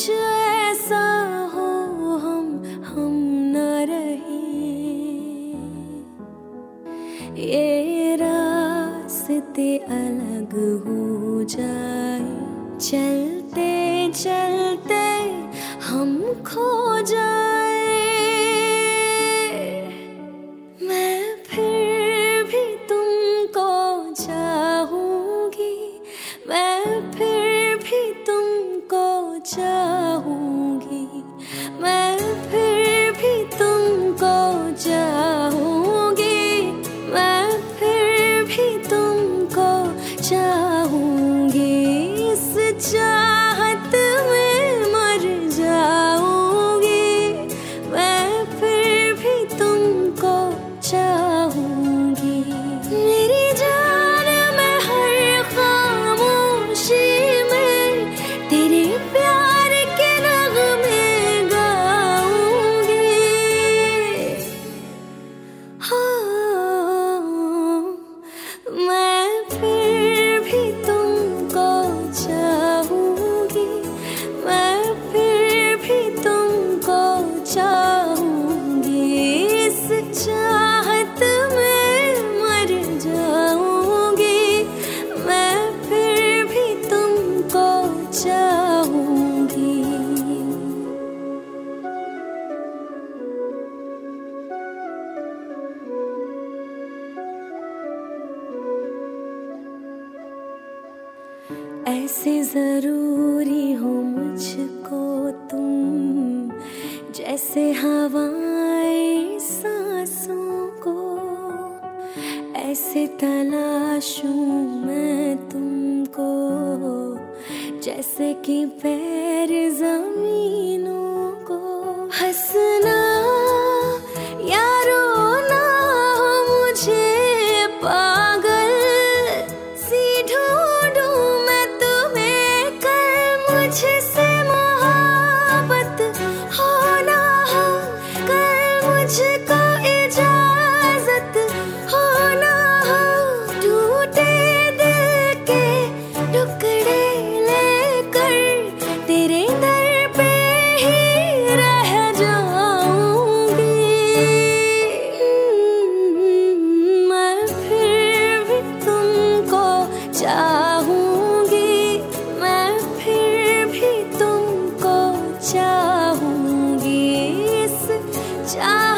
कुछ ऐसा हो हम न रहे, ये रास्ते अलग हो जाए, चलते चलते हम खो जाए। मैं फिर भी तुमको चाहूंगी, मैं फिर भी तुमको चाहूंगी, मैं फिर भी तुमको चाहूंगी, मैं फिर भी तुमको चाहूंगी। इस चाहत में मर जाऊंगी, मैं फिर भी तुमको चाहूंगी। मेरी जान मैं हर खामोशी में तेरे प्यार के नगमे गाऊंगी। हाँ, मैं फिर भी तुमको चाहूंगी, मैं फिर भी तुमको चाहूंगी। इस चाहत में मर जाऊंगी, मैं फिर भी तुमको चाहूंगी। ऐसे जरूरी हो मुझको तुम, जैसे हवाएं सांसों को, ऐसे तलाशूं मैं तुमको, जैसे कि पैर जमीनों को। हंसना या रोना हो मुझे पागल सी ढूंढूं मैं तुम्हें कर, मुझसे मोहब्बत हो ना हो कर, मुझको इजाजत हो ना हो। टूटे दिल के टुकड़े लेकर तेरे दर पे ही रह जाऊंगी। मैं फिर भी तुमको चाहूंगी, मैं फिर भी तुमको चाहूंगी। इस